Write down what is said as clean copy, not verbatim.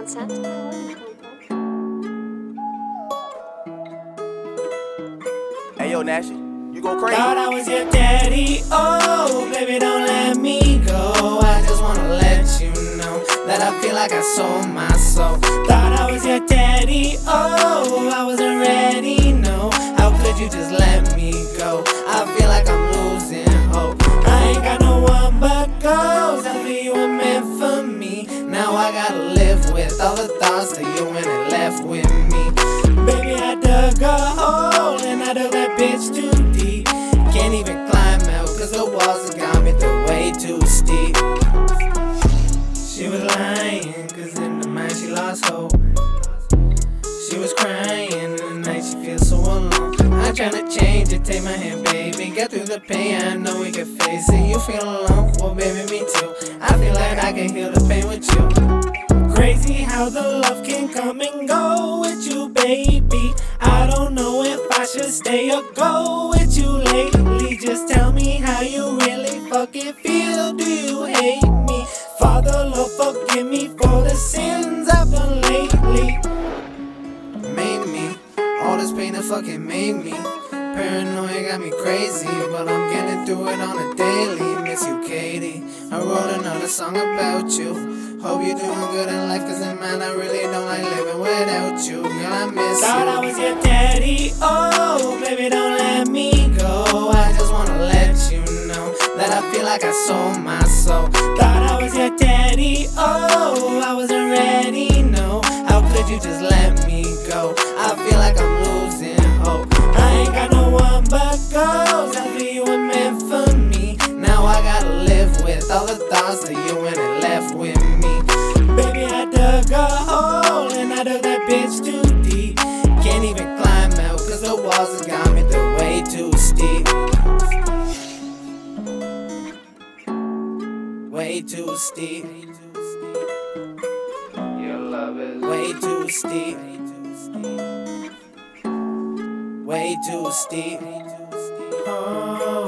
consent. Hey yo, Nash, you go crazy. Thought I was your daddy, oh, baby, don't let me go. I just wanna let you know that I feel like I sold my soul. Thought I was your daddy, oh, I wasn't ready, no. How could you just let me go? I feel like I'm losing hope. I ain't got no one but ghosts. I feel you were meant for me. Now I gotta live with all the thoughts that you went and left with me. Baby, I dug a hole and I dug that bitch too deep. Can't even climb out cause the walls have got me they're way too steep. She was lying cause in the mind she lost hope. She was crying in the night she feels so alone. I'm tryna change it, take my hand baby, get through the pain, I know we can face it. You feel alone, well baby me too. I feel like I can heal the pain with you. Crazy how the love can come and go with you, baby. I don't know if I should stay or go with you lately. Just tell me how you really fucking feel. Do you hate me? Father, Lord, forgive me for the sins I've done lately. Made me, all this pain that fucking made me. Paranoia got me crazy, but I'm getting through it on a daily. Miss you, Katie. I wrote another song about you. Hope you're doing good in life, cause in mine I really don't like living without you. Girl, I miss you. Thought I was your daddy, oh, baby, don't let me go. I just wanna let you know that I feel like I sold my soul. Thought I was your daddy, oh, I wasn't ready, no. How could you just let me go? I feel like I'm losing hope. I ain't got no one but ghosts. I feel you were meant for me. Now I gotta live with all the thoughts that you went and left with me. Baby, I dug a hole and I dug that bitch too deep. Can't even climb out cause the walls have got me they're way too steep. Way too steep. Your love is way too steep. Way too steep. Oh.